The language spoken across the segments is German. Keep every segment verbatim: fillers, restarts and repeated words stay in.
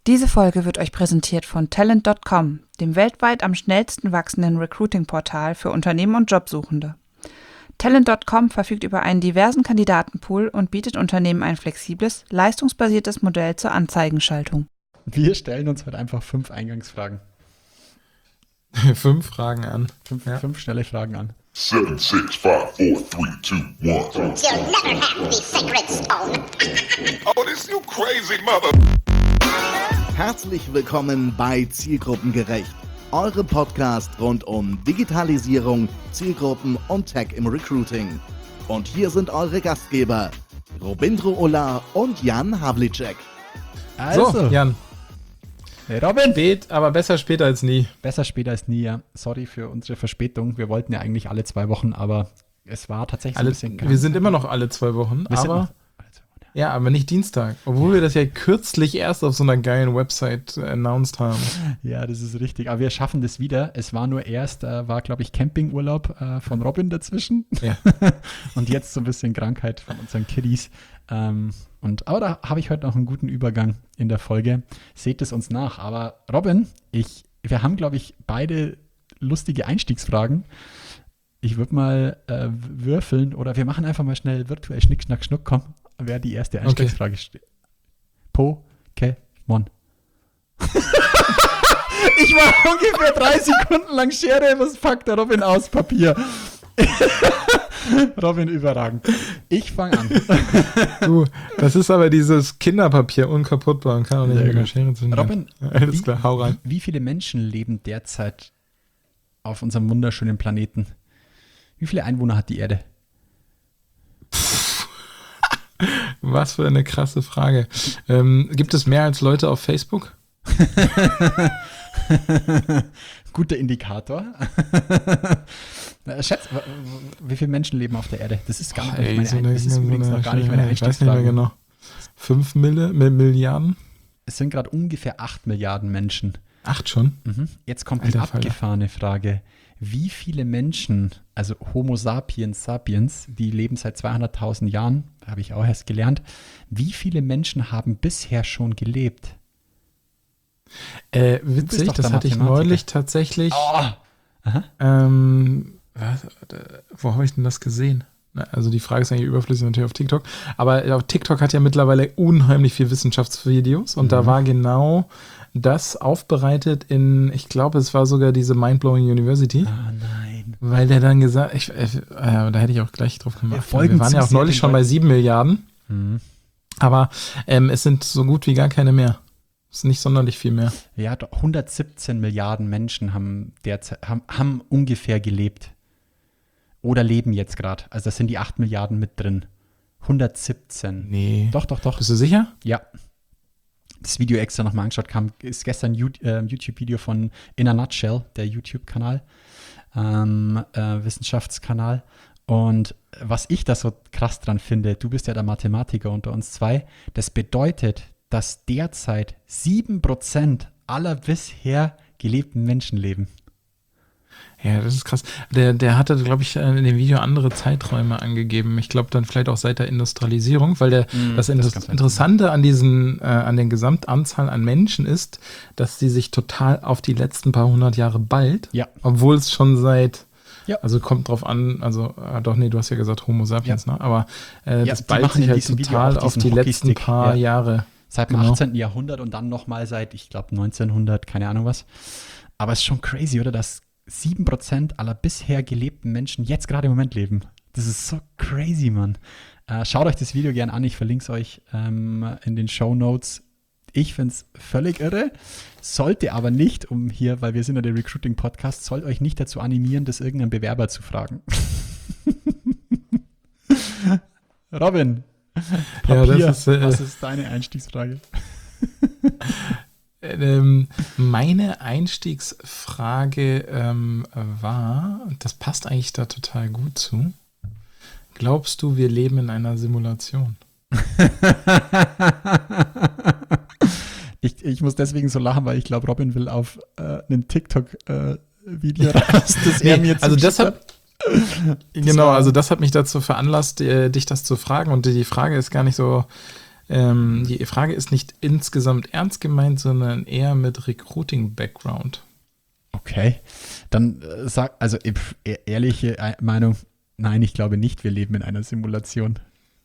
Diese Folge wird euch präsentiert von Talent Punkt com, dem weltweit am schnellsten wachsenden Recruiting-Portal für Unternehmen und Jobsuchende. Talent Punkt com verfügt über einen diversen Kandidatenpool und bietet Unternehmen ein flexibles, leistungsbasiertes Modell zur Anzeigenschaltung. Wir stellen uns heute einfach fünf Eingangsfragen. fünf Fragen an. Fünf, ja. fünf schnelle Fragen an. Seven, six, five, four, three, two, one. You'll never have the sacred stone. Oh, this you crazy mother. Herzlich willkommen bei Zielgruppengerecht, eurem Podcast rund um Digitalisierung, Zielgruppen und Tech im Recruiting. Und hier sind eure Gastgeber, Robindro Ola und Jan Havlicek. Also, so, Jan. Hey Robin. Spät, aber besser später als nie. Besser später als nie, ja. Sorry für unsere Verspätung. Wir wollten ja eigentlich alle zwei Wochen, aber es war tatsächlich alle, ein bisschen krank. Wir sind immer noch alle zwei Wochen, wir aber... Noch, ja, aber nicht Dienstag. Obwohl ja. wir das ja kürzlich erst auf so einer geilen Website announced haben. Ja, das ist richtig. Aber wir schaffen das wieder. Es war nur erst, äh, war glaube ich Campingurlaub äh, von Robin dazwischen. Ja. Und jetzt so ein bisschen Krankheit von unseren Kiddies. Ähm, und, aber da habe ich heute noch einen guten Übergang in der Folge. Seht es uns nach. Aber Robin, ich, wir haben glaube ich beide lustige Einstiegsfragen. Ich würde mal äh, würfeln oder wir machen einfach mal schnell virtuell Schnick, Schnack, Schnuck. Komm, wer die erste Einstiegsfrage okay. steht. Pokémon. Ich war ungefähr drei Sekunden lang Schere, was packt der Robin aus Papier? Robin, überragend. Ich fange an. Du, das ist aber dieses Kinderpapier, unkaputtbar und kann auch nicht mit der Schere zu nehmen. Robin, alles wie, klar, hau rein. Wie viele Menschen leben derzeit auf unserem wunderschönen Planeten? Wie viele Einwohner hat die Erde? Was für eine krasse Frage. Ähm, gibt es mehr als Leute auf Facebook? Guter Indikator. Schätz, wie viele Menschen leben auf der Erde? Das ist, gar nicht Ey, meine so eine, das ist so übrigens eine, noch gar nicht meine ich weiß nicht mehr genau. Fünf Mille, Milliarden? Es sind gerade ungefähr acht Milliarden Menschen. Acht schon? Mhm. Jetzt kommt Alter, die abgefahrene Frage. Wie viele Menschen, also Homo sapiens sapiens, die leben seit zweihunderttausend Jahren, habe ich auch erst gelernt, wie viele Menschen haben bisher schon gelebt? Äh, witzig, das hatte ich neulich tatsächlich. Oh. Ähm, was, wo habe ich denn das gesehen? Also die Frage ist eigentlich überflüssig natürlich auf TikTok. Aber auf TikTok hat ja mittlerweile unheimlich viel Wissenschaftsvideos und mhm. da war genau das aufbereitet in, ich glaube, es war sogar diese Mindblowing University. Ah, nein. Weil der dann gesagt, ich, äh, da hätte ich auch gleich drauf gemacht. Wir, wir waren ja auch neulich schon bei sieben Milliarden. Mhm. Aber ähm, es sind so gut wie gar keine mehr. Es ist nicht sonderlich viel mehr. Ja, hundertsiebzehn Milliarden Menschen haben derzeit, haben, haben ungefähr gelebt. Oder leben jetzt gerade. Also das sind die acht Milliarden mit drin. hundertsiebzehn. Nee. Doch, doch, doch. Bist du sicher? Ja. Das Video extra nochmal angeschaut, kam, ist gestern ein äh, YouTube-Video von In a Nutshell, der YouTube-Kanal, ähm, äh, Wissenschaftskanal. Und was ich da so krass dran finde, du bist ja der Mathematiker unter uns zwei, das bedeutet, dass derzeit sieben Prozent aller bisher gelebten Menschen leben. Ja, das ist krass. Der, der hatte, glaube ich, in dem Video andere Zeiträume angegeben. Ich glaube dann vielleicht auch seit der Industrialisierung, weil der, mm, das, das Inter- Interessante an diesen, äh, an der Gesamtanzahl an Menschen ist, dass die sich total auf die letzten paar hundert Jahre ballt, ja. obwohl es schon seit, ja. also kommt drauf an, also äh, doch, nee, du hast ja gesagt Homo sapiens, ja. ne? Aber äh, ja, das ballt sich halt total auf die letzten paar ja. Jahre. Seit dem genau. achtzehnten Jahrhundert und dann nochmal seit, ich glaube, neunzehnhundert, keine Ahnung was. Aber es ist schon crazy, oder? Dass sieben Prozent aller bisher gelebten Menschen jetzt gerade im Moment leben. Das ist so crazy, Mann. Äh, schaut euch das Video gerne an. Ich verlinke es euch ähm, in den Shownotes. Ich finde es völlig irre. Sollte aber nicht, um hier, weil wir sind ja der Recruiting-Podcast, soll euch nicht dazu animieren, das irgendeinen Bewerber zu fragen. Robin, Papier, ja, das ist, äh, was ist deine Einstiegsfrage? Ähm, meine Einstiegsfrage ähm, war, das passt eigentlich da total gut zu. Glaubst du, wir leben in einer Simulation? ich, ich muss deswegen so lachen, weil ich glaube, Robin will auf äh, einen TikTok-Video äh, raus, das er nee, mir also das hat Genau, also das hat mich dazu veranlasst, äh, dich das zu fragen. Und die Frage ist gar nicht so Ähm, die Frage ist nicht insgesamt ernst gemeint, sondern eher mit Recruiting-Background. Okay, dann äh, sag, also e- ehrliche Meinung, nein, ich glaube nicht, wir leben in einer Simulation.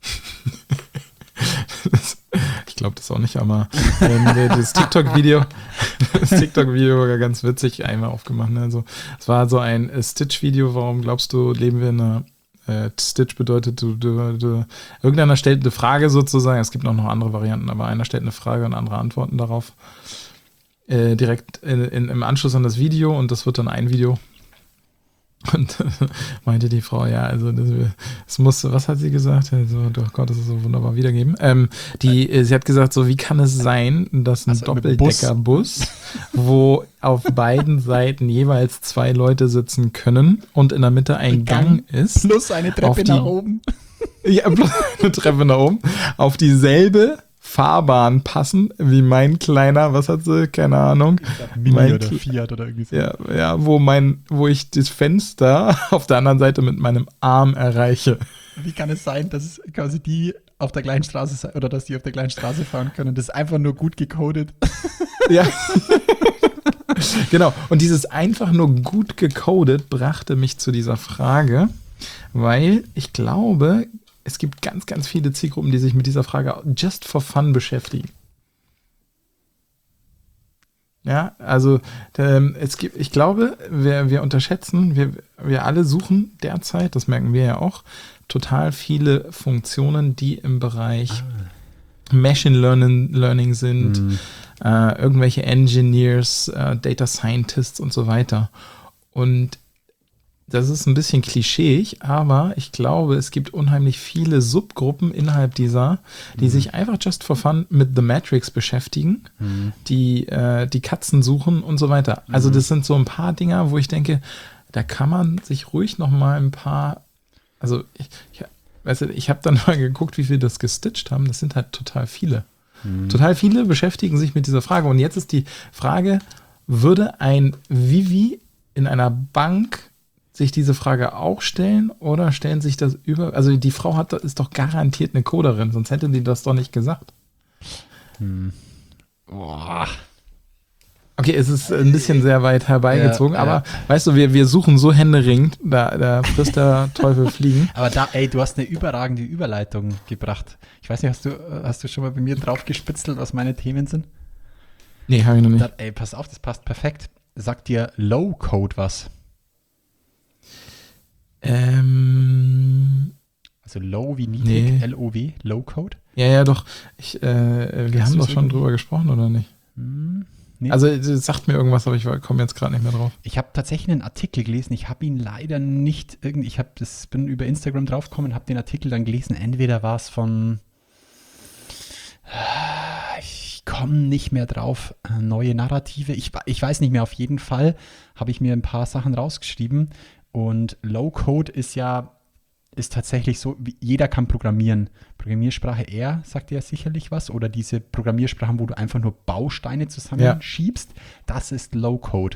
Ich glaube das auch nicht, aber ähm, das TikTok-Video, das TikTok-Video war ganz witzig einmal aufgemacht. Ne? Also, es war so ein äh, Stitch-Video, warum glaubst du, leben wir in einer äh, Stitch bedeutet, du, du, du, irgendeiner stellt eine Frage sozusagen, es gibt auch noch andere Varianten, aber einer stellt eine Frage und andere antworten darauf. Äh, direkt in, in, im Anschluss an das Video und das wird dann ein Video. Und meinte die Frau, ja, also das, das muss, was hat sie gesagt? Also, doch Gott, das ist so wunderbar wiedergeben. Ähm, die, äh, sie hat gesagt, so wie kann es sein, dass ein also Doppeldeckerbus, wo auf beiden Seiten jeweils zwei Leute sitzen können und in der Mitte ein Gang, Gang ist. Plus eine Treppe die, nach oben. Ja, plus eine Treppe nach oben. Auf dieselbe Fahrbahn passen, wie mein kleiner, was hat sie, keine Ahnung. Mini mein oder Fiat oder irgendwie so. Ja, ja, wo mein, wo ich das Fenster auf der anderen Seite mit meinem Arm erreiche. Wie kann es sein, dass quasi die auf der gleichen Straße oder dass die auf der gleichen Straße fahren können? Das ist einfach nur gut gecodet. Ja. Genau. Und dieses einfach nur gut gecodet brachte mich zu dieser Frage, weil ich glaube, es gibt ganz, ganz viele Zielgruppen, die sich mit dieser Frage just for fun beschäftigen. Ja, also ähm, es gibt, ich glaube, wir, wir unterschätzen, wir, wir alle suchen derzeit, das merken wir ja auch, total viele Funktionen, die im Bereich ah. Machine Learning, Learning sind, mhm. äh, irgendwelche Engineers, äh, Data Scientists und so weiter. Und das ist ein bisschen klischeeig, aber ich glaube, es gibt unheimlich viele Subgruppen innerhalb dieser, die mhm. sich einfach just for fun mit The Matrix beschäftigen, mhm. die äh, die Katzen suchen und so weiter. Also das sind so ein paar Dinger, wo ich denke, da kann man sich ruhig noch mal ein paar, also ich, ich, weißt du, ich habe dann mal geguckt, wie viele das gestitcht haben. Das sind halt total viele. Mhm. Total viele beschäftigen sich mit dieser Frage. Und jetzt ist die Frage, würde ein Vivi in einer Bank sich diese Frage auch stellen oder stellen sich das über, also die Frau hat, ist doch garantiert eine Coderin, sonst hätte die das doch nicht gesagt. Hm. Boah. Okay, es ist ein bisschen sehr weit herbeigezogen, ja, ja. aber weißt du, wir, wir suchen so händeringend, da, da frisst der Teufel Fliegen. Aber da, ey, du hast eine überragende Überleitung gebracht. Ich weiß nicht, hast du, hast du schon mal bei mir drauf gespitzelt, was meine Themen sind? Nee, habe ich noch nicht. Da, ey, pass auf, das passt perfekt. Sagt dir Low-Code was? Ähm, also Low wie niedrig, nee. L O W, Low-Code? Ja, ja, doch. Ich, äh, wir haben doch schon drüber gesprochen, oder nicht? Hm, nee. Also, es sagt mir irgendwas, aber ich komme jetzt gerade nicht mehr drauf. Ich habe tatsächlich einen Artikel gelesen. Ich habe ihn leider nicht irgendwie, ich hab das, bin über Instagram draufgekommen, habe den Artikel dann gelesen. Entweder war es von, ich komme nicht mehr drauf, neue Narrative. Ich, ich weiß nicht mehr, auf jeden Fall habe ich mir ein paar Sachen rausgeschrieben. Und Low-Code ist ja, ist tatsächlich so, jeder kann programmieren. Programmiersprache R sagt dir ja sicherlich was. Oder diese Programmiersprachen, wo du einfach nur Bausteine zusammenschiebst, ja. Das ist Low-Code.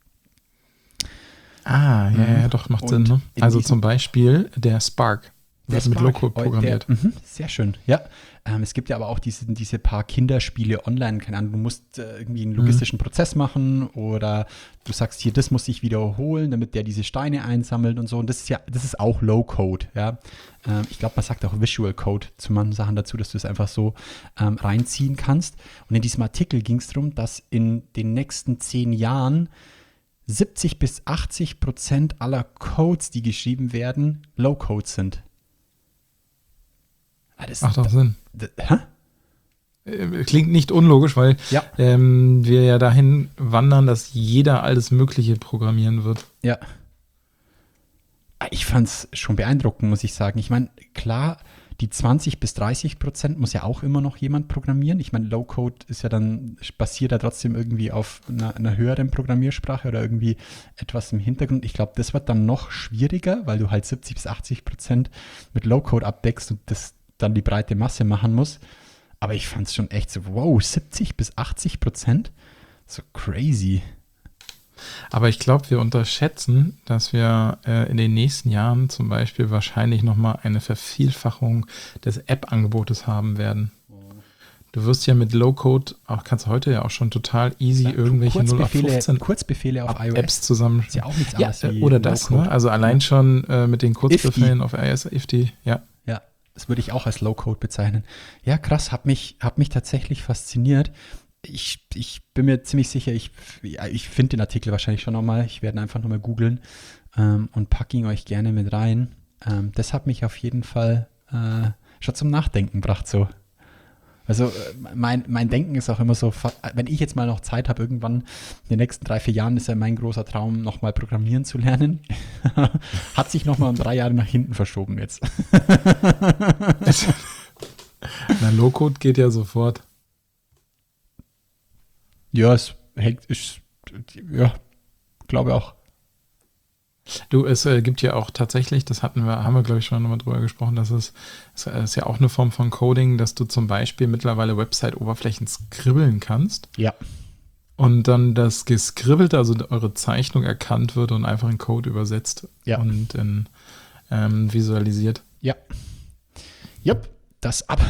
Ah, ja, ja, doch, macht Sinn. Ne? Also zum Beispiel der Spark wird mit Low-Code programmiert. Der, mh, sehr schön, ja. Ähm, es gibt ja aber auch diese, diese paar Kinderspiele online, keine Ahnung, du musst äh, irgendwie einen logistischen mhm. Prozess machen oder du sagst hier, das muss sich wiederholen, damit der diese Steine einsammelt und so. Und das ist ja, das ist auch Low-Code, ja. Ähm, ich glaube, man sagt auch Visual Code zu manchen Sachen dazu, dass du es einfach so ähm, reinziehen kannst. Und in diesem Artikel ging es darum, dass in den nächsten zehn Jahren siebzig bis achtzig Prozent aller Codes, die geschrieben werden, Low-Code sind. Das macht doch Sinn. Das, hä? Klingt nicht unlogisch, weil ja. ähm, wir ja dahin wandern, dass jeder alles Mögliche programmieren wird. Ja. Ich fand es schon beeindruckend, muss ich sagen. Ich meine, klar, die zwanzig bis dreißig Prozent muss ja auch immer noch jemand programmieren. Ich meine, Low-Code ist ja dann, basiert ja trotzdem irgendwie auf einer, einer höheren Programmiersprache oder irgendwie etwas im Hintergrund. Ich glaube, das wird dann noch schwieriger, weil du halt siebzig bis achtzig Prozent mit Low-Code abdeckst und das dann die breite Masse machen muss. Aber ich fand es schon echt so, wow, siebzig bis achtzig Prozent? So crazy. Aber ich glaube, wir unterschätzen, dass wir äh, in den nächsten Jahren zum Beispiel wahrscheinlich nochmal eine Vervielfachung des App-Angebotes haben werden. Du wirst ja mit Low-Code, auch kannst du heute ja auch schon total easy ja, irgendwelche null acht fünfzehn Kurzbefehle auf iOS. Apps zusammen. Ist ja auch nichts ja, anderes wie Oder das, ne? Also allein schon äh, mit den Kurzbefehlen auf iOS, Ifty, ja. Ja, das würde ich auch als Low-Code bezeichnen. Ja, krass, hat mich, hat mich tatsächlich fasziniert. Ich, ich bin mir ziemlich sicher, ich, ja, ich finde den Artikel wahrscheinlich schon nochmal. Ich werde einfach nochmal googeln ähm, und packe ihn euch gerne mit rein. Ähm, das hat mich auf jeden Fall äh, schon zum Nachdenken gebracht, so. Also mein, mein Denken ist auch immer so, wenn ich jetzt mal noch Zeit habe, irgendwann in den nächsten drei, vier Jahren ist ja mein großer Traum, nochmal programmieren zu lernen. Hat sich nochmal um drei Jahre nach hinten verschoben jetzt. Na, Low-Code geht ja sofort. Ja, es hängt, ich, ja, glaube auch. Du, es äh, gibt ja auch tatsächlich, das hatten wir, haben wir glaube ich schon mal drüber gesprochen, dass es, es ist ja auch eine Form von Coding, dass du zum Beispiel mittlerweile Website-Oberflächen skribbeln kannst. Ja. Und dann das Geskribbelte, also eure Zeichnung erkannt wird und einfach in Code übersetzt ja. und in, ähm, visualisiert. Ja. Yep, das ab.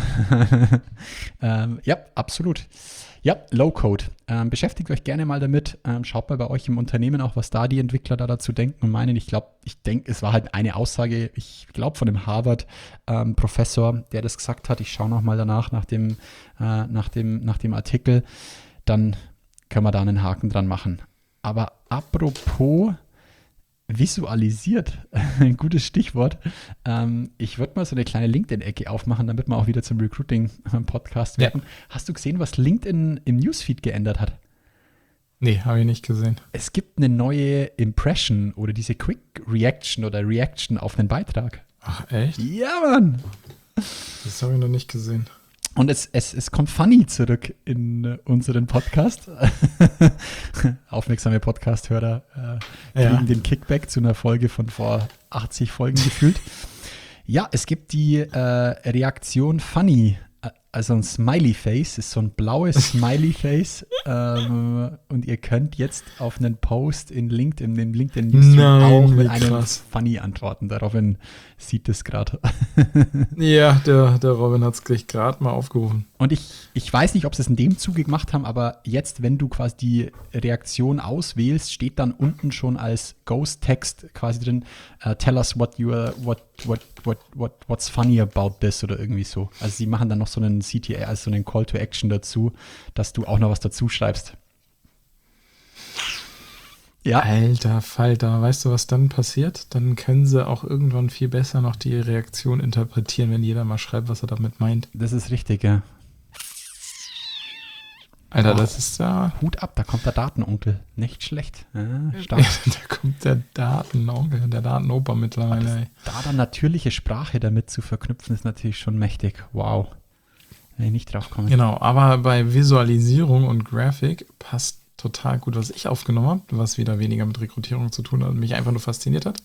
ähm, ja, absolut. Ja, Low-Code. Ähm, beschäftigt euch gerne mal damit. Ähm, schaut mal bei euch im Unternehmen auch, was da die Entwickler da dazu denken und meinen. Ich glaube, ich denke, es war halt eine Aussage, ich glaube von dem Harvard-Professor, ähm, der das gesagt hat. Ich schaue nochmal danach, nach dem, äh, nach, dem, nach dem Artikel. Dann können wir da einen Haken dran machen. Aber apropos visualisiert, ein gutes Stichwort. Ähm, ich würde mal so eine kleine LinkedIn-Ecke aufmachen, damit wir auch wieder zum Recruiting-Podcast werden. Ja. Hast du gesehen, was LinkedIn im Newsfeed geändert hat? Nee, habe ich nicht gesehen. Es gibt eine neue Impression oder diese Quick Reaction oder Reaction auf einen Beitrag. Ach, echt? Ja, Mann! Das habe ich noch nicht gesehen. Und es, es, es kommt Funny zurück in unseren Podcast. Aufmerksame Podcast-Hörer äh, kriegen ja. den Kickback zu einer Folge von vor achtzig Folgen gefühlt. Ja, es gibt die äh, Reaktion Funny, also ein Smiley-Face, ist so ein blaues Smiley-Face. ähm, und ihr könnt jetzt auf einen Post in LinkedIn, in LinkedIn Newsfeed auch mit einem krass. Funny antworten. Der Robin sieht das gerade. Ja, der, der Robin hat es gleich gerade mal aufgerufen. Und ich, ich weiß nicht, ob sie es in dem Zuge gemacht haben, aber jetzt, wenn du quasi die Reaktion auswählst, steht dann unten schon als Ghost-Text quasi drin, uh, tell us what you are, what, what, what, what, what's funny about this oder irgendwie so. Also sie machen dann noch so einen C T A, also so einen Call to Action dazu, dass du auch noch was dazu schreibst. Ja. Alter Falter, weißt du, was dann passiert? Dann können sie auch irgendwann viel besser noch die Reaktion interpretieren, wenn jeder mal schreibt, was er damit meint. Das ist richtig, ja. Alter, oh. das ist da... Hut ab, da kommt der Datenonkel. Nicht schlecht. Ja, stark. Da kommt der Datenonkel, der Datenoper mittlerweile. Ey. Da dann natürliche Sprache damit zu verknüpfen, ist natürlich schon mächtig. Wow. Wenn ich nicht drauf komme. Genau, aber bei Visualisierung und Grafik passt total gut, was ich aufgenommen habe, was wieder weniger mit Rekrutierung zu tun hat und mich einfach nur fasziniert hat.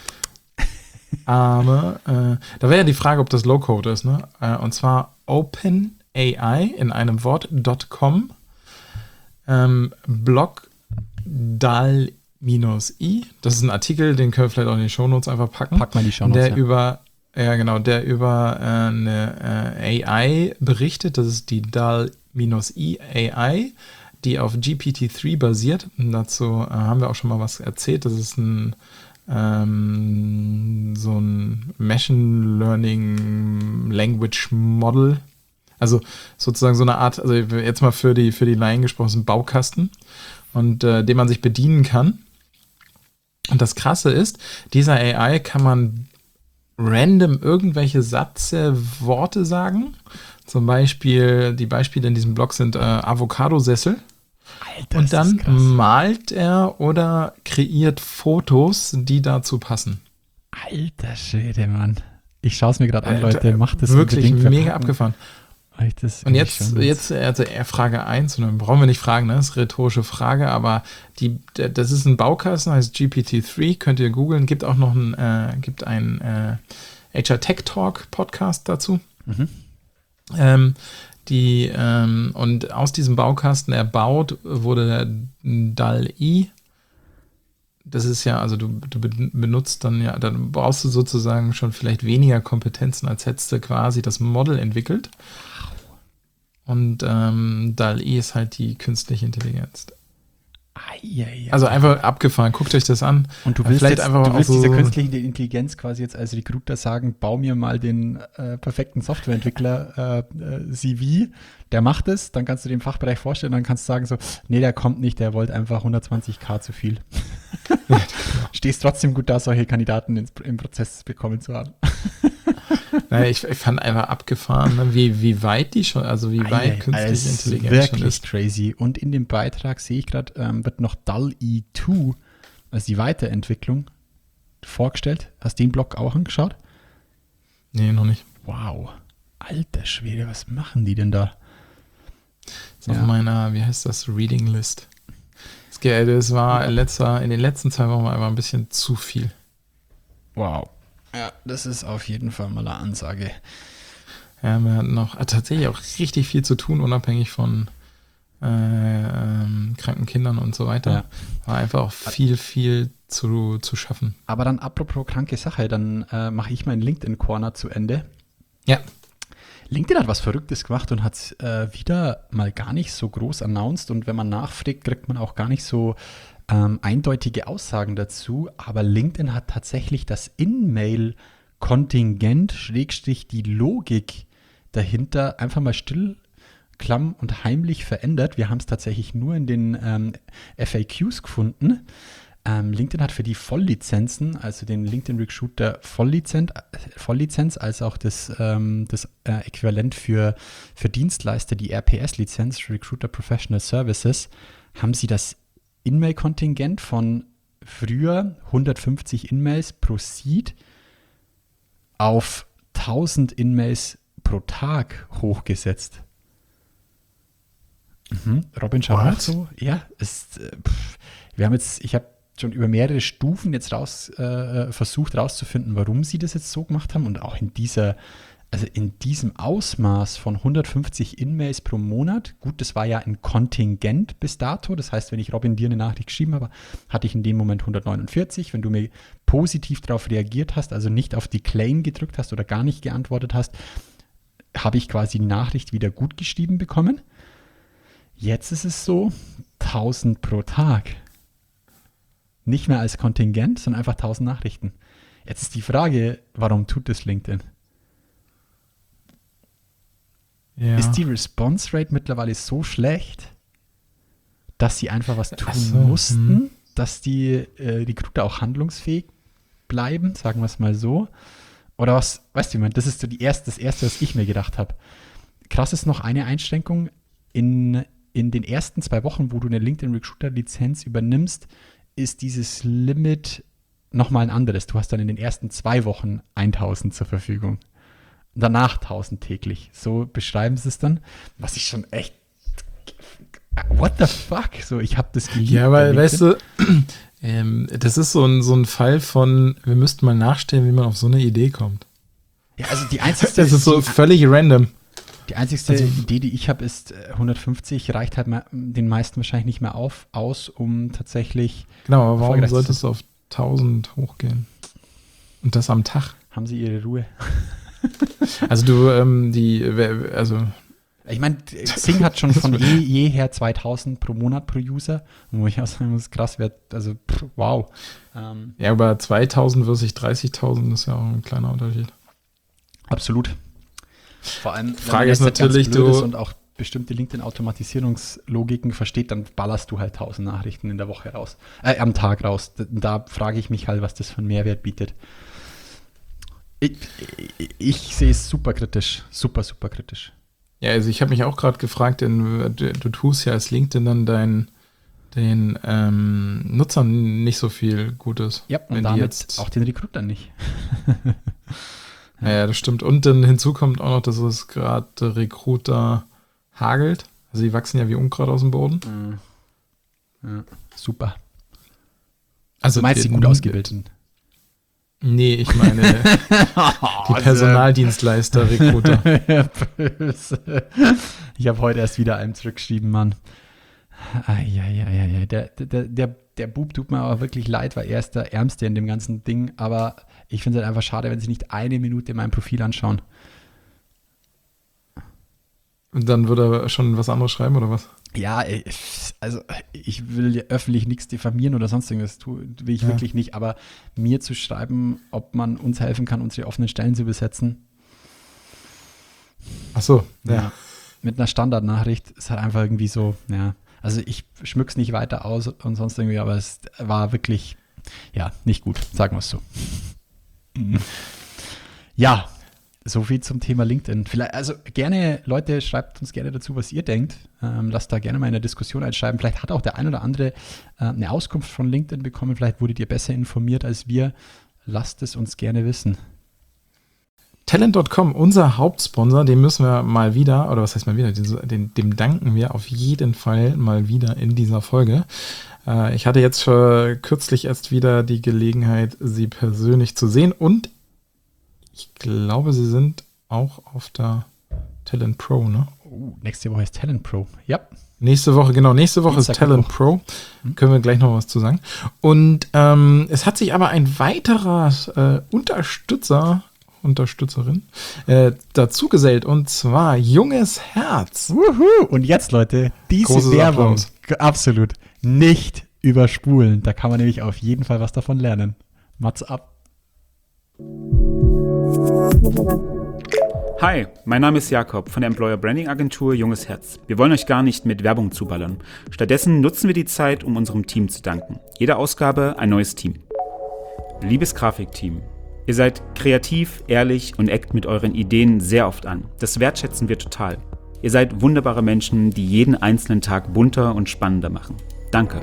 Aber äh, da wäre ja die Frage, ob das Low-Code ist, ne? Äh, und zwar OpenAI in einem Wort .com ähm, Blog dal i. Das ist ein Artikel, den können wir vielleicht auch in die Shownotes einfach packen. Pack mal die Shownotes, der ja. über Ja, genau, der über äh, eine äh, A I berichtet. Das ist die dal i A I, die auf G P T drei basiert. Und dazu äh, haben wir auch schon mal was erzählt. Das ist ein ähm, so ein Machine Learning Language Model. Also sozusagen so eine Art, also jetzt mal für die, für die Laien gesprochen, ist ein Baukasten, und äh, den man sich bedienen kann. Und das Krasse ist, dieser A I kann man random irgendwelche Sätze, Worte sagen. Zum Beispiel, die Beispiele in diesem Blog sind äh, Avocado-Sessel. Alter, und dann malt er oder kreiert Fotos, die dazu passen. Alter Schwede, Mann. Ich schaue es mir gerade an, Leute. Macht das wirklich mega abgefahren. Das und jetzt, jetzt also Frage eins, und dann brauchen wir nicht fragen, ne? Das ist eine rhetorische Frage, aber die, das ist ein Baukasten, heißt G P T drei, könnt ihr googeln, gibt auch noch ein, äh, gibt ein äh, H R Tech Talk Podcast dazu. Mhm. Ähm, die, ähm, und aus diesem Baukasten erbaut wurde der dal i. Das ist ja, also du, du benutzt dann ja, dann brauchst du sozusagen schon vielleicht weniger Kompetenzen, als hättest du quasi das Model entwickelt. Und ähm, D A L L-E ist halt die künstliche Intelligenz. Ja, ja. Also einfach abgefahren, guckt euch das an. Und du willst, Vielleicht jetzt, einfach du willst so dieser künstlichen Intelligenz quasi jetzt als Recruiter sagen, bau mir mal den äh, perfekten Softwareentwickler äh, äh, C V, der macht es, dann kannst du den Fachbereich vorstellen, dann kannst du sagen so, nee, der kommt nicht, der wollte einfach hundertzwanzig K zu viel. Ja, stehst trotzdem gut da, solche Kandidaten ins, im Prozess bekommen zu haben. Naja, ich, ich fand einfach abgefahren, ne, wie, wie weit die schon, also wie weit Ei, künstliche ist Intelligenz wirklich schon ist. crazy. Und in dem Beitrag sehe ich gerade, ähm, wird noch D A L L-E zwei, also die Weiterentwicklung, vorgestellt. Hast du den Blog auch angeschaut? Nee, noch nicht. Wow. Alter Schwede, was machen die denn da? Das ist ja auf meiner, wie heißt das, Reading List. Das, das war letzter, in den letzten zwei Wochen einfach ein bisschen zu viel. Wow. Ja, das ist auf jeden Fall mal eine Ansage. Ja, wir hatten noch tatsächlich auch richtig viel zu tun, unabhängig von äh, ähm, kranken Kindern und so weiter. Ja. War einfach auch viel, viel zu, zu schaffen. Aber dann apropos kranke Sache, dann äh, mache ich meinen LinkedIn-Corner zu Ende. Ja. LinkedIn hat was Verrücktes gemacht und hat es äh, wieder mal gar nicht so groß announced. Und wenn man nachfragt, kriegt man auch gar nicht so ähm, eindeutige Aussagen dazu. Aber LinkedIn hat tatsächlich das In-Mail-Kontingent, Schrägstrich die Logik dahinter, einfach mal still, klamm und heimlich verändert. Wir haben es tatsächlich nur in den ähm, F A Qs gefunden. Ähm, LinkedIn hat für die Volllizenzen, also den LinkedIn Recruiter Volllizenz, Volllizenz als auch das, ähm, das äh, Äquivalent für, für Dienstleister, die R P S-Lizenz, Recruiter Professional Services, haben sie das In-Mail-Kontingent von früher hundertfünfzig In-Mails pro Seed auf tausend In-Mails pro Tag hochgesetzt. Mhm. Robin, schau mal so. Ja, ist, äh, pff, wir haben jetzt, ich habe schon über mehrere Stufen jetzt raus äh, versucht rauszufinden, warum sie das jetzt so gemacht haben und auch in dieser, also in diesem Ausmaß von hundertfünfzig In-Mails pro Monat. Gut, das war ja ein Kontingent bis dato. Das heißt, wenn ich Robin dir eine Nachricht geschrieben habe, hatte ich in dem Moment hundertneunundvierzig. Wenn du mir positiv darauf reagiert hast, also nicht auf Decline gedrückt hast oder gar nicht geantwortet hast, habe ich quasi die Nachricht wieder gut geschrieben bekommen. Jetzt ist es so, tausend pro Tag. Nicht mehr als Kontingent, sondern einfach tausend Nachrichten. Jetzt ist die Frage, warum tut das LinkedIn? Ja. Ist die Response Rate mittlerweile so schlecht, dass sie einfach was tun so, mussten, hm. dass die äh, Recruiter auch handlungsfähig bleiben, sagen wir es mal so? Oder was, weißt du, ich meine, das ist so die erste, das Erste, was ich mir gedacht habe. Krass ist noch eine Einschränkung. In, in den ersten zwei Wochen, wo du eine LinkedIn Recruiter Lizenz übernimmst, ist dieses Limit nochmal ein anderes. Du hast dann in den ersten zwei Wochen tausend zur Verfügung. Danach tausend täglich. So beschreiben sie es dann. Was ich schon echt... What the fuck? So, ich habe das geliebt. Ja, weil, weißt du, ähm, das ist so ein, so ein Fall von, wir müssten mal nachstellen, wie man auf so eine Idee kommt. Ja, also die einzigste... Das ist so die, völlig random. Die einzigste also, Idee, die ich habe, ist hundertfünfzig, reicht halt mal den meisten wahrscheinlich nicht mehr auf, aus, um tatsächlich... Genau, aber warum solltest du auf tausend hochgehen? Und das am Tag? Haben sie ihre Ruhe. Also du, ähm, die, also... Ich meine, Xing hat schon von je, jeher zweitausend pro Monat pro User, wo ich auch sagen muss, krass wird, also pff, wow. Ähm, ja, aber zweitausend versus dreißigtausend ist ja auch ein kleiner Unterschied. Absolut. Vor allem, Frage wenn man ist natürlich, du ist und auch bestimmte LinkedIn-Automatisierungslogiken versteht, dann ballerst du halt tausend Nachrichten in der Woche raus, äh, am Tag raus. Da, da frage ich mich halt, was das für einen Mehrwert bietet. Ich, ich, ich sehe es super kritisch, super, super kritisch. Ja, also ich habe mich auch gerade gefragt, denn du, du tust ja als LinkedIn dann dein, den ähm, Nutzern nicht so viel Gutes. Ja, und wenn damit die jetzt auch den Recruitern nicht. Ja, ja, das stimmt. Und dann hinzu kommt auch noch, dass es gerade Recruiter hagelt. Also die wachsen ja wie Unkraut aus dem Boden. Ja, super. Also du meinst die gut ausgebildeten? Nee, ich meine die Personaldienstleister, Recruiter. Ich habe heute erst wieder einem zurückgeschrieben, Mann. Ah, ja, ja, ja, ja. Der, der, der, der Bub tut mir aber wirklich leid, weil er ist der Ärmste in dem ganzen Ding. Aber ich finde es halt einfach schade, wenn sie nicht eine Minute mein Profil anschauen. Dann würde er schon was anderes schreiben, oder was? Ja, also ich will ja öffentlich nichts diffamieren oder sonst irgendwas, tue, will ich ja. wirklich nicht, aber mir zu schreiben, ob man uns helfen kann, unsere offenen Stellen zu besetzen. Ach so, ja. ja. Mit einer Standardnachricht ist halt einfach irgendwie so, ja, also ich schmück's nicht weiter aus und sonst irgendwie, aber es war wirklich, ja, nicht gut, sagen wir es so. Ja, so viel zum Thema LinkedIn. Vielleicht, also gerne, Leute, schreibt uns gerne dazu, was ihr denkt. Ähm, lasst da gerne mal in der Diskussion einschreiben. Vielleicht hat auch der ein oder andere äh, eine Auskunft von LinkedIn bekommen. Vielleicht wurdet ihr besser informiert als wir. Lasst es uns gerne wissen. Talent Punkt com, unser Hauptsponsor, dem müssen wir mal wieder, oder was heißt mal wieder, den, dem danken wir auf jeden Fall mal wieder in dieser Folge. Äh, ich hatte jetzt für kürzlich erst wieder die Gelegenheit, sie persönlich zu sehen und ich glaube, sie sind auch auf der Talent Pro, ne? Oh, nächste Woche ist Talent Pro, ja. Nächste Woche, genau, nächste Woche Dienstag ist Talent Woche. Pro. Mhm. Können wir gleich noch was zu sagen. Und ähm, es hat sich aber ein weiterer äh, Unterstützer, Unterstützerin äh, dazu gesellt und zwar Junges Herz. Wuhu. Und jetzt, Leute, diese Großes Werbung, Applaus. Absolut, nicht überspulen. Da kann man nämlich auf jeden Fall was davon lernen. Mats ab. Hi, mein Name ist Jakob von der Employer Branding Agentur Junges Herz. Wir wollen euch gar nicht mit Werbung zuballern. Stattdessen nutzen wir die Zeit, um unserem Team zu danken. Jede Ausgabe ein neues Team. Liebes Grafikteam, ihr seid kreativ, ehrlich und eckt mit euren Ideen sehr oft an. Das wertschätzen wir total. Ihr seid wunderbare Menschen, die jeden einzelnen Tag bunter und spannender machen. Danke.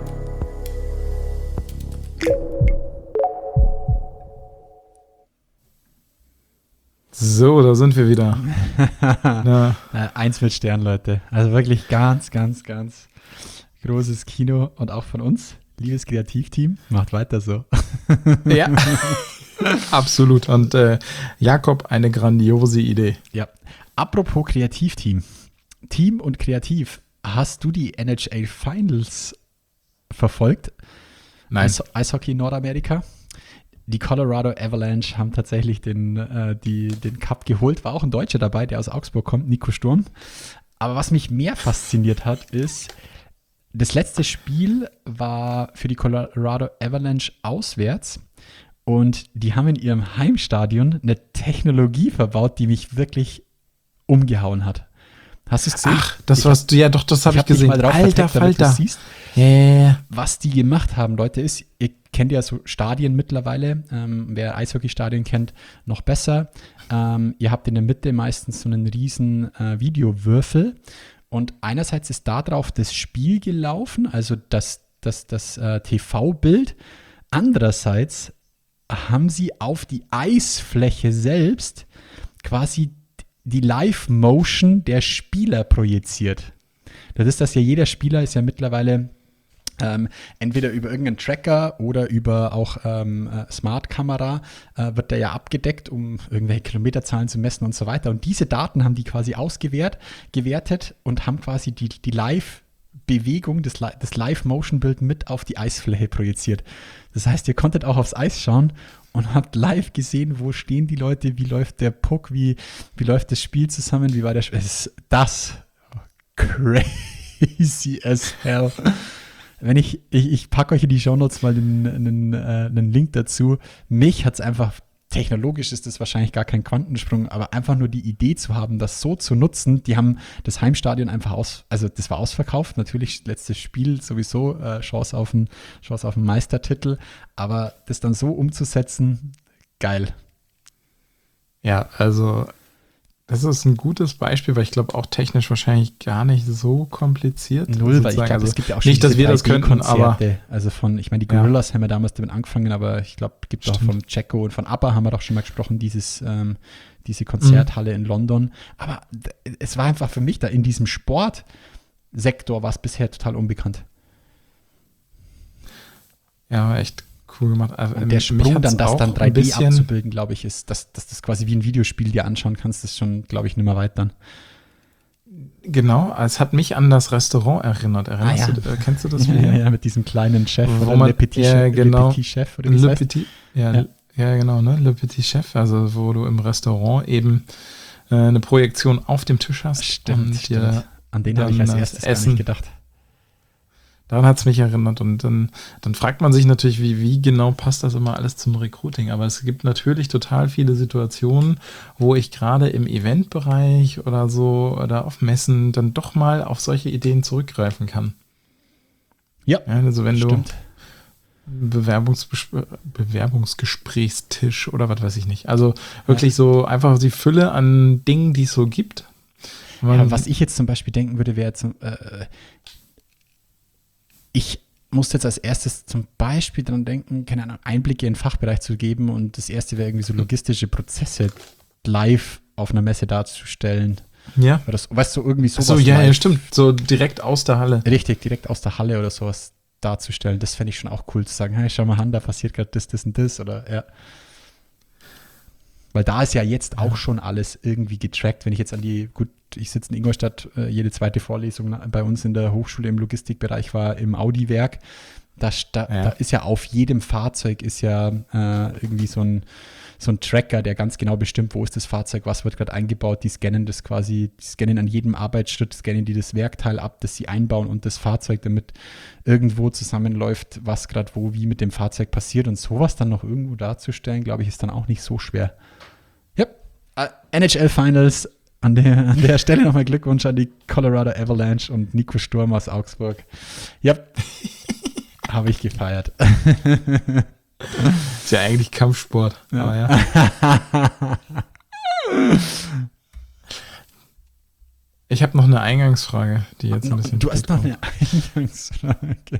So, da sind wir wieder. Ja. Eins mit Stern, Leute. Also wirklich ganz, ganz, ganz großes Kino und auch von uns. Liebes Kreativteam, macht weiter so. Ja, absolut. Und äh, Jakob, eine grandiose Idee. Ja. Apropos Kreativteam. Team und Kreativ. Hast du die N H L Finals verfolgt? Nein. Eis- Eishockey Nordamerika? Die Colorado Avalanche haben tatsächlich den, äh, die, den Cup geholt. War auch ein Deutscher dabei, der aus Augsburg kommt, Nico Sturm. Aber was mich mehr fasziniert hat, ist, das letzte Spiel war für die Colorado Avalanche auswärts. Und die haben in ihrem Heimstadion eine Technologie verbaut, die mich wirklich umgehauen hat. Hast du es gesehen? Ach, das warst du, ja doch, das habe ich, hab ich gesehen. Mal drauf Alter Falter. Siehst. Yeah. Was die gemacht haben, Leute, ist, ihr kennt ja so Stadien mittlerweile, ähm, wer Eishockeystadien kennt, noch besser. Ähm, ihr habt in der Mitte meistens so einen riesen äh, Videowürfel und einerseits ist da drauf das Spiel gelaufen, also das, das, das äh, T V-Bild. Andererseits haben sie auf die Eisfläche selbst quasi die Live-Motion der Spieler projiziert. Das ist, dass ja jeder Spieler ist ja mittlerweile ähm, entweder über irgendeinen Tracker oder über auch ähm, äh, Smart-Kamera äh, wird der ja abgedeckt, um irgendwelche Kilometerzahlen zu messen und so weiter. Und diese Daten haben die quasi ausgewertet gewertet und haben quasi die, die Live-Bewegung, das, das Live-Motion-Bild mit auf die Eisfläche projiziert. Das heißt, ihr konntet auch aufs Eis schauen und habt live gesehen, wo stehen die Leute, wie läuft der Puck, wie, wie läuft das Spiel zusammen, wie war der Spiel. Das crazy as hell. Wenn ich, ich, ich packe euch in die Shownotes mal einen, einen, äh, einen Link dazu. Mich hat es einfach, technologisch ist das wahrscheinlich gar kein Quantensprung, aber einfach nur die Idee zu haben, das so zu nutzen. Die haben das Heimstadion einfach aus, also das war ausverkauft. Natürlich letztes Spiel sowieso, äh, Chance auf einen, Chance auf einen Meistertitel, aber das dann so umzusetzen, geil. Ja, also das ist ein gutes Beispiel, weil ich glaube auch technisch wahrscheinlich gar nicht so kompliziert. Null, weil ich glaube, also es gibt ja auch schon nicht, dass wir das könnten, aber also von, ich meine, die Gorillas ja. haben ja damals damit angefangen, aber ich glaube, es gibt auch von Jacko und von ABBA haben wir doch schon mal gesprochen, dieses, ähm, diese Konzerthalle mhm. in London. Aber es war einfach für mich da in diesem Sportsektor war es bisher total unbekannt. Ja, echt cool gemacht. Also und der Sprung dann, das dann drei D abzubilden, glaube ich, ist, dass, dass das quasi wie ein Videospiel dir anschauen kannst, ist schon, glaube ich, nicht mehr weit dann. Genau, es hat mich an das Restaurant erinnert. Erinnerst ah, ja. du, kennst du das? Ja, ja, ja, mit diesem kleinen Chef, wo oder man, Le Petit, ja, genau, Le Petit Chef, oder wie Le Petit, ja, ja. ja, genau, ne, Le Petit Chef, also wo du im Restaurant eben äh, eine Projektion auf dem Tisch hast. Stimmt, und stimmt. dir An den habe ich als erstes gar nicht gedacht. Daran hat es mich erinnert. Und dann, dann fragt man sich natürlich, wie, wie genau passt das immer alles zum Recruiting. Aber es gibt natürlich total viele Situationen, wo ich gerade im Eventbereich oder so oder auf Messen dann doch mal auf solche Ideen zurückgreifen kann. Ja, ja also wenn stimmt. du Bewerbungsbes- Bewerbungsgesprächstisch oder was weiß ich nicht. Also wirklich ja. so einfach die Fülle an Dingen, die es so gibt. Ja, was ich jetzt zum Beispiel denken würde, wäre zum äh, ich musste jetzt als erstes zum Beispiel dran denken, keine Ahnung, Einblicke in den Fachbereich zu geben und das erste wäre irgendwie so logistische Prozesse live auf einer Messe darzustellen. Ja. Oder so, weißt du, irgendwie sowas. Ach so, ja, ja, stimmt. So direkt aus der Halle. Richtig, direkt aus der Halle oder sowas darzustellen. Das fände ich schon auch cool zu sagen, hey, schau mal an, da passiert gerade das, das und das oder ja. Weil da ist ja jetzt auch schon alles irgendwie getrackt. Wenn ich jetzt an die, gut, ich sitze in Ingolstadt, äh, jede zweite Vorlesung bei uns in der Hochschule im Logistikbereich war im Audi-Werk. Da, da, ja. da ist ja auf jedem Fahrzeug ist ja äh, irgendwie so ein, so ein Tracker, der ganz genau bestimmt, wo ist das Fahrzeug, was wird gerade eingebaut. Die scannen das quasi, die scannen an jedem Arbeitsschritt, scannen die das Werkteil ab, das sie einbauen und das Fahrzeug, damit irgendwo zusammenläuft, was gerade wo, wie mit dem Fahrzeug passiert. Und sowas dann noch irgendwo darzustellen, glaube ich, ist dann auch nicht so schwer. Ja, uh, N H L Finals, an der, an der Stelle nochmal Glückwunsch an die Colorado Avalanche und Nico Sturm aus Augsburg. Ja, habe ich gefeiert. Ist ja eigentlich Kampfsport. Ja. Aber ja. Ich habe noch eine Eingangsfrage, die jetzt ein bisschen. Du hast noch eine Eingangsfrage.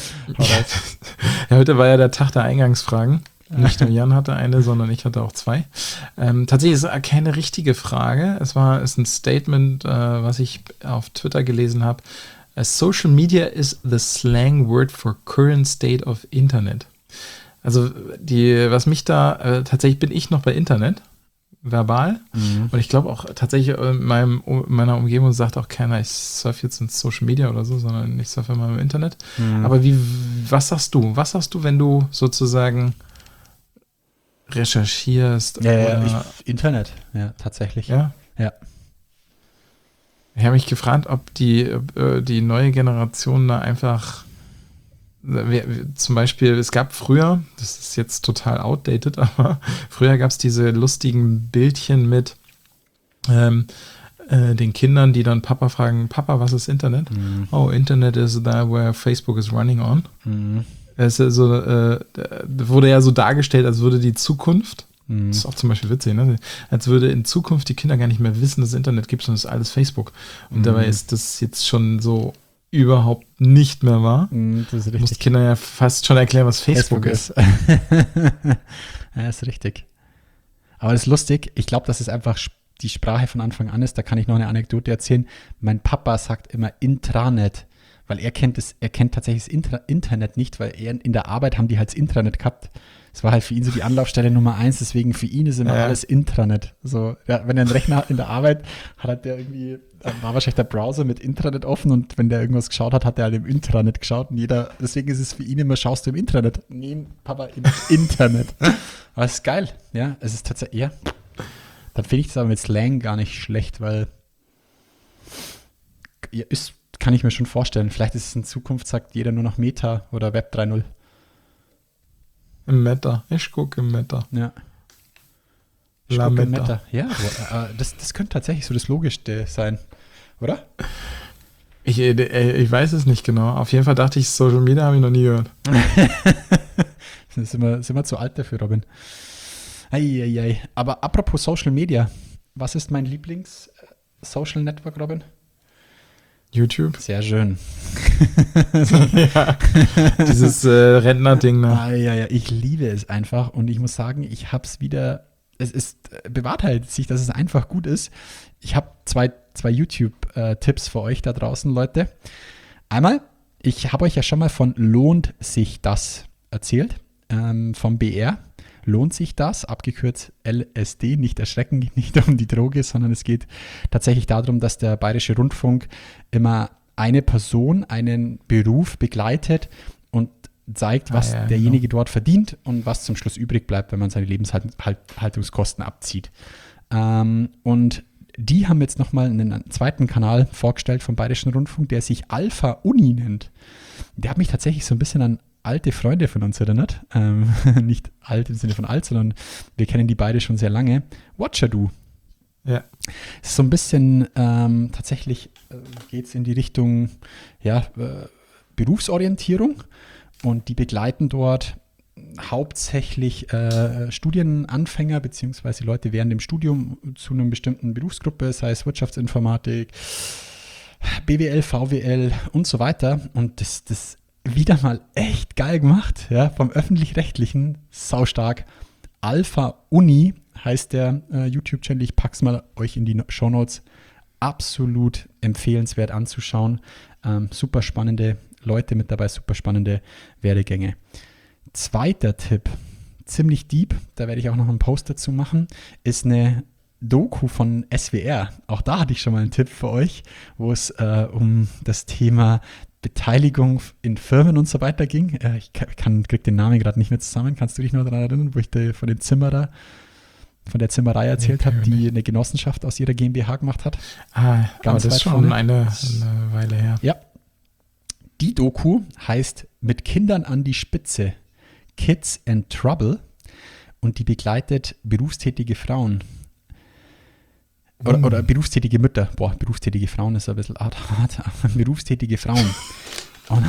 Ja, heute war ja der Tag der Eingangsfragen. Nicht nur Jan hatte eine, sondern ich hatte auch zwei. Ähm, tatsächlich ist es keine richtige Frage. Es war ist ein Statement, äh, was ich auf Twitter gelesen habe. Social media is the slang word for current state of Internet. Also die, was mich da, äh, tatsächlich bin ich noch bei Internet, verbal. Mhm. Und ich glaube auch tatsächlich in meinem, in meiner Umgebung sagt auch keiner, ich surfe jetzt in Social Media oder so, sondern ich surfe immer im Internet. Mhm. Aber wie, was sagst du? Was sagst du, wenn du sozusagen recherchierst? Ja, ja, ich, Internet, ja, tatsächlich. Ja? Ja. Ich habe mich gefragt, ob die, äh, die neue Generation da einfach zum Beispiel, es gab früher, das ist jetzt total outdated, aber früher gab es diese lustigen Bildchen mit ähm, äh, den Kindern, die dann Papa fragen, Papa, was ist Internet? Mhm. Oh, Internet is there where Facebook is running on. Mhm. Es ist so, äh, wurde ja so dargestellt, als würde die Zukunft, mhm. das ist auch zum Beispiel witzig, ne? Als würde in Zukunft die Kinder gar nicht mehr wissen, dass es Internet gibt, sondern es ist alles Facebook. Und mhm. dabei ist das jetzt schon so überhaupt nicht mehr wahr. Mm, das ist richtig. Du musst Kindern ja fast schon erklären, was Facebook, Facebook ist. Ja, ist richtig. Aber das ist lustig. Ich glaube, dass es einfach die Sprache von Anfang an ist. Da kann ich noch eine Anekdote erzählen. Mein Papa sagt immer Intranet, weil er kennt das, er kennt tatsächlich das Intra- Internet nicht, weil er in der Arbeit haben die halt das Intranet gehabt. Das war halt für ihn so die Anlaufstelle Nummer eins, deswegen für ihn ist immer ja. alles Intranet. So, ja, wenn er einen Rechner hat in der Arbeit, hat halt der irgendwie, war wahrscheinlich der Browser mit Intranet offen und wenn der irgendwas geschaut hat, hat er halt im Intranet geschaut und jeder, deswegen ist es für ihn immer, schaust du im Intranet? Nee, Papa, im Internet. Aber es ist geil, ja, es ist tatsächlich, ja. Dann finde ich das aber mit Slang gar nicht schlecht, weil ja, ist, kann ich mir schon vorstellen, vielleicht ist es in Zukunft, sagt jeder nur noch Meta oder Web drei Punkt null. Im Meta. Ich gucke im Meta. Ja. Ich gucke im Meta. Ja, aber, äh, das, das könnte tatsächlich so das Logischste sein, oder? Ich, äh, ich weiß es nicht genau. Auf jeden Fall dachte ich, Social Media habe ich noch nie gehört. sind, wir, sind wir zu alt dafür, Robin. Eieiei. Aber apropos Social Media, was ist mein Lieblings-Social Network, Robin? YouTube. Sehr schön. Ja, dieses äh, Rentner-Ding. Ne? Ah, ja, ja, ich liebe es einfach und ich muss sagen, ich habe es wieder, es ist, bewahrt halt sich, dass es einfach gut ist. Ich habe zwei, zwei YouTube-Tipps für euch da draußen, Leute. Einmal, ich habe euch ja schon mal von Lohnt sich das erzählt, ähm, vom B R. Lohnt sich das? Abgekürzt L S D, nicht erschrecken, geht nicht um die Droge, sondern es geht tatsächlich darum, dass der Bayerische Rundfunk immer eine Person, einen Beruf begleitet und zeigt, was ah, ja, derjenige genau. dort verdient und was zum Schluss übrig bleibt, wenn man seine Lebenshaltungskosten abzieht. Ähm, und die haben jetzt nochmal einen zweiten Kanal vorgestellt vom Bayerischen Rundfunk, der sich Alpha Uni nennt. Der hat mich tatsächlich so ein bisschen an alte Freunde von uns erinnert. Ähm, nicht alt im Sinne von alt, sondern wir kennen die beide schon sehr lange. Watcherdoo. Ja. Es ist so ein bisschen, ähm, tatsächlich äh, geht es in die Richtung, ja, äh, Berufsorientierung, und die begleiten dort hauptsächlich äh, Studienanfänger beziehungsweise Leute während dem Studium zu einer bestimmten Berufsgruppe, sei es Wirtschaftsinformatik, B W L, V W L und so weiter. Und das ist wieder mal echt geil gemacht, ja, vom Öffentlich-Rechtlichen, saustark. Alpha Uni heißt der äh, YouTube-Channel, ich pack's mal euch in die Shownotes. Absolut empfehlenswert anzuschauen. Ähm, super spannende Leute mit dabei, super spannende Werdegänge. Zweiter Tipp, ziemlich deep, da werde ich auch noch einen Post dazu machen, ist eine Doku von S W R. Auch da hatte ich schon mal einen Tipp für euch, wo es äh, um das Thema Beteiligung in Firmen und so weiter ging. Äh, ich kann, krieg den Namen gerade nicht mehr zusammen. Kannst du dich noch daran erinnern, wo ich de, von dem Zimmerer, von der Zimmerei erzählt okay, habe, die eine Genossenschaft aus ihrer GmbH gemacht hat? Ah, ganz das ist schon eine, eine Weile her. Ja. Die Doku heißt Mit Kindern an die Spitze, Kids and Trouble, und die begleitet berufstätige Frauen. Oder, mm. oder berufstätige Mütter. Boah, berufstätige Frauen ist ein bisschen hart. Berufstätige Frauen. Oh,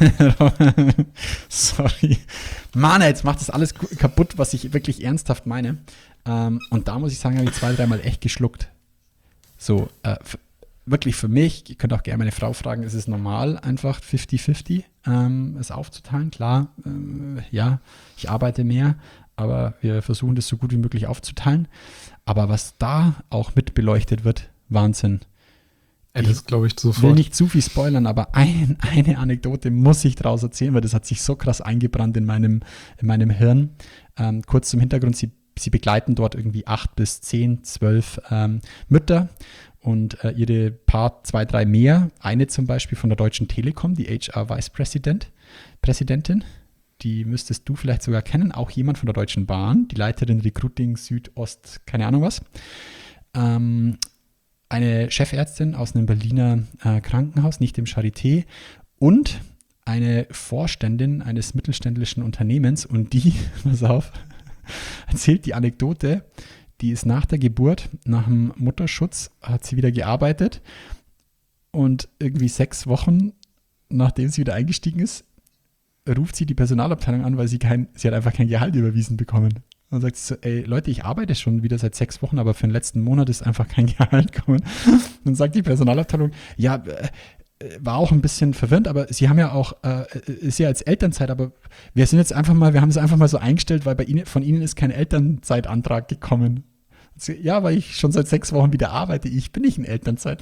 sorry. Mann, jetzt macht das alles kaputt, was ich wirklich ernsthaft meine. Ähm, und da muss ich sagen, habe ich zwei, dreimal echt geschluckt. So, äh, f- wirklich für mich, ihr könnt auch gerne meine Frau fragen, ist es normal, einfach fifty fifty ähm, es aufzuteilen? Klar, äh, ja, ich arbeite mehr, aber wir versuchen das so gut wie möglich aufzuteilen. Aber was da auch mit beleuchtet wird, Wahnsinn. Ja, das glaube ich sofort. Ich will nicht zu viel spoilern, aber ein, eine Anekdote muss ich daraus erzählen, weil das hat sich so krass eingebrannt in meinem, in meinem Hirn. Ähm, kurz zum Hintergrund, sie, sie begleiten dort irgendwie acht bis zehn, zwölf ähm, Mütter und äh, ihre paar, zwei, drei mehr. Eine zum Beispiel von der Deutschen Telekom, die H R Vice President, Präsidentin. Die müsstest du vielleicht sogar kennen. Auch jemand von der Deutschen Bahn, die Leiterin Recruiting Südost, keine Ahnung was. Ähm, eine Chefärztin aus einem Berliner äh, Krankenhaus, nicht dem Charité, und eine Vorständin eines mittelständischen Unternehmens, und die, pass auf, erzählt die Anekdote, die ist nach der Geburt, nach dem Mutterschutz, hat sie wieder gearbeitet, und irgendwie sechs Wochen, nachdem sie wieder eingestiegen ist, ruft sie die Personalabteilung an, weil sie kein, sie hat einfach kein Gehalt überwiesen bekommen. Und sagt sie so, ey Leute, ich arbeite schon wieder seit sechs Wochen, aber für den letzten Monat ist einfach kein Gehalt gekommen. Dann sagt die Personalabteilung, ja, äh, war auch ein bisschen verwirrend, aber sie haben ja auch, äh, ist ja als Elternzeit, aber wir sind jetzt einfach mal, wir haben es einfach mal so eingestellt, weil bei Ihnen, von Ihnen ist kein Elternzeitantrag gekommen. Sie, ja, weil ich schon seit sechs Wochen wieder arbeite, ich bin nicht in Elternzeit.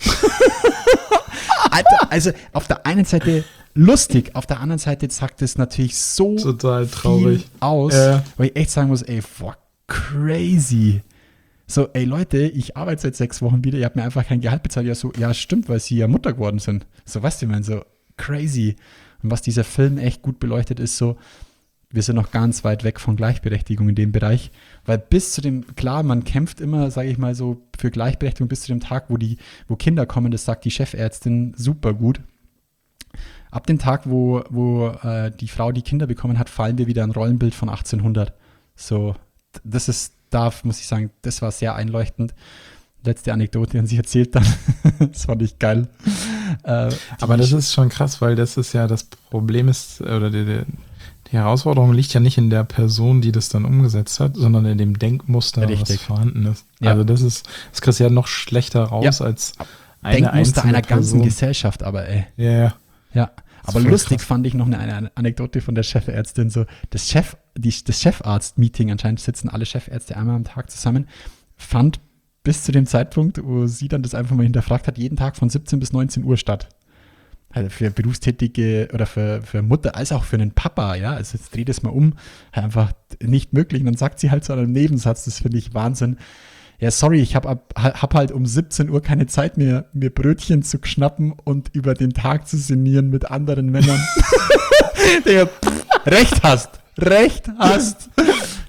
Alter, also auf der einen Seite lustig, auf der anderen Seite sagt es natürlich so total traurig viel aus, äh. weil ich echt sagen muss, ey, boah, crazy. So, ey Leute, ich arbeite seit sechs Wochen wieder, ihr habt mir einfach kein Gehalt bezahlt. Ja, so, ja, stimmt, weil sie ja Mutter geworden sind. So, weißt du, ich meine, so crazy. Und was dieser Film echt gut beleuchtet, ist so, wir sind noch ganz weit weg von Gleichberechtigung in dem Bereich, weil bis zu dem, klar, man kämpft immer, sage ich mal so, für Gleichberechtigung bis zu dem Tag, wo die, wo Kinder kommen, das sagt die Chefärztin super gut. Ab dem Tag, wo, wo äh, die Frau die Kinder bekommen hat, fallen wir wieder ein Rollenbild von achtzehnhundert. So, das ist, da muss ich sagen, das war sehr einleuchtend. Letzte Anekdote, und sie erzählt dann, das fand ich geil. Äh, Aber das ist schon krass, weil das ist ja, das Problem ist, oder die, die, die Herausforderung liegt ja nicht in der Person, die das dann umgesetzt hat, sondern in dem Denkmuster, Richtig. was vorhanden ist. Ja. Also das ist, das kriegst du ja noch schlechter raus Ja. als eine Denkmuster einzelne einer Person. ganzen Gesellschaft, aber ey. Ja, ja. Ja, aber voll lustig krass. fand ich noch eine, eine Anekdote von der Chefärztin, so das Chef, die, das Chefarzt-Meeting, anscheinend sitzen alle Chefärzte einmal am Tag zusammen, fand bis zu dem Zeitpunkt, wo sie dann das einfach mal hinterfragt hat, jeden Tag von siebzehn bis neunzehn Uhr statt. Also für Berufstätige oder für, für Mutter, als auch für einen Papa, ja, also jetzt dreh das mal um, halt einfach nicht möglich. Und dann sagt sie halt so einen Nebensatz, das finde ich Wahnsinn. Ja, sorry, ich habe hab halt um siebzehn Uhr keine Zeit mehr, mir Brötchen zu schnappen und über den Tag zu sinnieren mit anderen Männern. Der pff, recht hast, recht hast.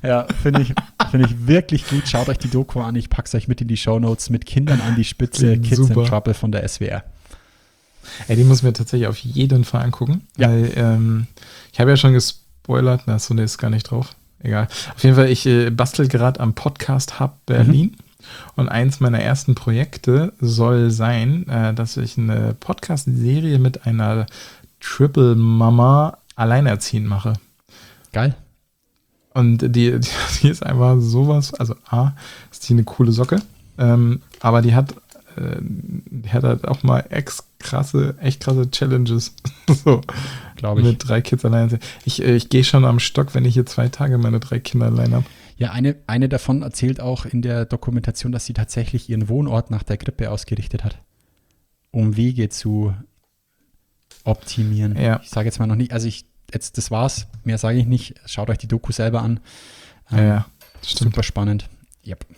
Ja, finde ich, find ich wirklich gut. Schaut euch die Doku an. Ich packe es euch mit in die Shownotes. Mit Kindern an die Spitze. Klingt Kids super. in Trouble von der S W R. Ey, die muss ich mir tatsächlich auf jeden Fall angucken. Ja. Weil, ähm, ich habe ja schon gespoilert. Na, so, ne, ist gar nicht drauf. Egal. Auf jeden Fall, ich äh, bastel gerade am Podcast Hub Berlin. Mhm. Und eins meiner ersten Projekte soll sein, äh, dass ich eine Podcast-Serie mit einer Triple Mama alleinerziehend mache. Geil. Und die, die, die ist einfach sowas, also A, ist die eine coole Socke, ähm, aber die hat, äh, die hat halt auch mal ex krasse, echt krasse Challenges. So, glaube ich. Mit drei Kids allein. Ich, ich gehe schon am Stock, wenn ich hier zwei Tage meine drei Kinder allein habe. Ja, eine, eine davon erzählt auch in der Dokumentation, dass sie tatsächlich ihren Wohnort nach der Grippe ausgerichtet hat, um Wege zu optimieren. Ja. Ich sage jetzt mal noch nicht, also ich, jetzt, das war's, mehr sage ich nicht. Schaut euch die Doku selber an. Ähm, ja, ja, stimmt. Super spannend. Yep.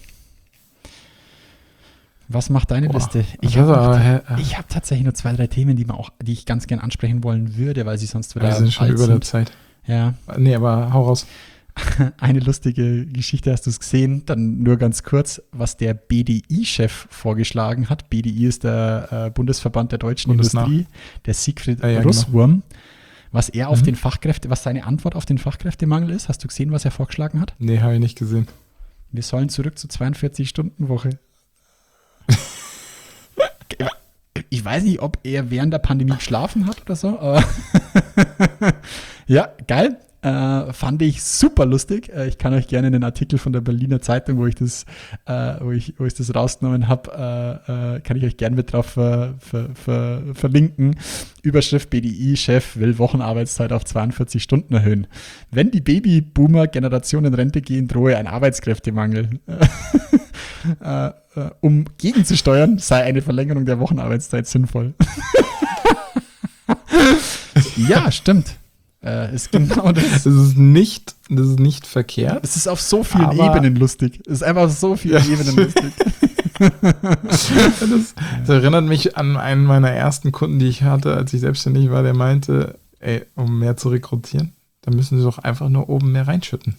Was macht deine Boah, Liste? Ich also, habe äh, hab tatsächlich nur zwei, drei Themen, die, man auch, die ich ganz gern ansprechen wollen würde, weil sie sonst wieder wir sind schon alt über sind. der Zeit. Ja. Nee, aber hau raus. Eine lustige Geschichte, hast du es gesehen? Dann nur ganz kurz, was der B D I-Chef vorgeschlagen hat. B D I ist der äh, Bundesverband der deutschen Bundesnah. Industrie, der Siegfried ja, ja, Russwurm. Genau. Was er auf mhm. den Fachkräfte, was seine Antwort auf den Fachkräftemangel ist. Hast du gesehen, was er vorgeschlagen hat? Nee, habe ich nicht gesehen. Wir sollen zurück zur zweiundvierzig-Stunden-Woche. Ich weiß nicht, ob er während der Pandemie geschlafen hat oder so, aber ja, geil. Äh, fand ich super lustig. Äh, ich kann euch gerne einen Artikel von der Berliner Zeitung, wo ich das, äh, wo ich, wo ich das rausgenommen habe, äh, äh, kann ich euch gerne mit drauf ver, ver, ver, verlinken. Überschrift: B D I-Chef will Wochenarbeitszeit auf zweiundvierzig Stunden erhöhen. Wenn die Babyboomer-Generation in Rente gehen, drohe ein Arbeitskräftemangel. äh, äh, um gegenzusteuern, sei eine Verlängerung der Wochenarbeitszeit sinnvoll. Ja, stimmt. Äh, ist genau das. Das ist nicht, das ist nicht verkehrt. Es ist auf so vielen aber, Ebenen lustig. Es ist einfach auf so vielen ja. Ebenen lustig. das, das erinnert mich an einen meiner ersten Kunden, die ich hatte, als ich selbstständig war, der meinte, ey, um mehr zu rekrutieren, dann müssen sie doch einfach nur oben mehr reinschütten.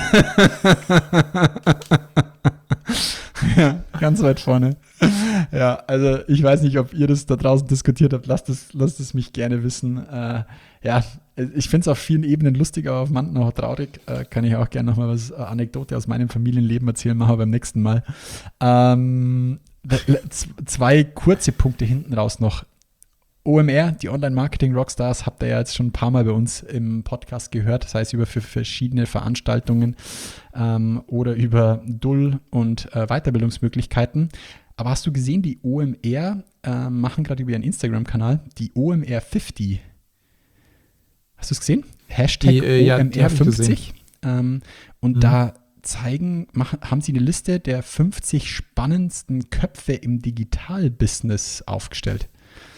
Ja, ganz weit vorne. Ja, also ich weiß nicht, ob ihr das da draußen diskutiert habt. Lasst es, lasst es mich gerne wissen. Äh, ja, ich finde es auf vielen Ebenen lustig, aber auf manchen auch traurig. Äh, kann ich auch gerne nochmal was äh, Anekdote aus meinem Familienleben erzählen, machen wir beim nächsten Mal. Ähm, zwei kurze Punkte hinten raus noch. O M R, die Online-Marketing-Rockstars, habt ihr ja jetzt schon ein paar Mal bei uns im Podcast gehört, sei es über für verschiedene Veranstaltungen ähm, oder über D U L und äh, Weiterbildungsmöglichkeiten. Aber hast du gesehen, die O M R äh, machen gerade über ihren Instagram-Kanal die O M R fünfzig. Hast du es gesehen? Hashtag die, äh, ja, O M R fünfzig. Ähm, und mhm. da zeigen, machen, haben sie eine Liste der fünfzig spannendsten Köpfe im Digital-Business aufgestellt.